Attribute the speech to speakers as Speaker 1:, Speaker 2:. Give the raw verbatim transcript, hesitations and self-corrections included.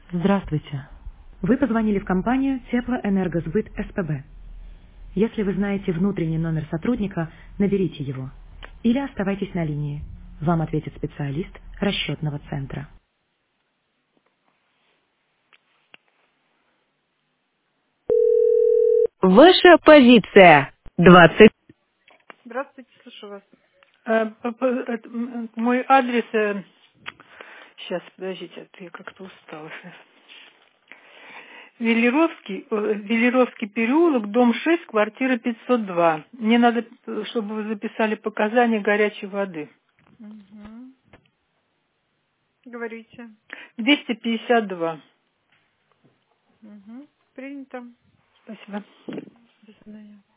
Speaker 1: Здравствуйте. Вы позвонили в компанию Теплоэнергосбыт СПБ. Если вы знаете внутренний номер сотрудника, наберите его. Или оставайтесь на линии. Вам ответит специалист расчетного центра. Ваша позиция. двадцать. Здравствуйте, слушаю вас.
Speaker 2: Э, п- п- это, м, Мой адрес... Сейчас, подождите, а то я как-то устала. Велеровский, э, Велеровский переулок, дом шесть, квартира пятьсот два. Мне надо, э, чтобы вы записали показания горячей воды.
Speaker 3: Угу. Говорите.
Speaker 2: двести пятьдесят два.
Speaker 3: Угу. Принято.
Speaker 2: Спасибо.
Speaker 3: До свидания.